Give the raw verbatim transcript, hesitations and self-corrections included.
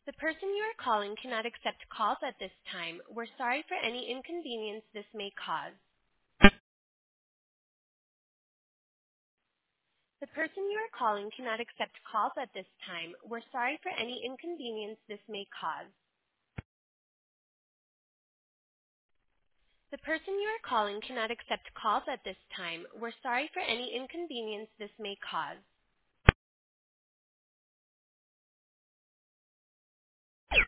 The person you are calling cannot accept calls at this time. We're sorry for any inconvenience this may cause. The person you are calling cannot accept calls at this time. We're sorry for any inconvenience this may cause. The person you are calling cannot accept calls at this time. We're sorry for any inconvenience this may cause.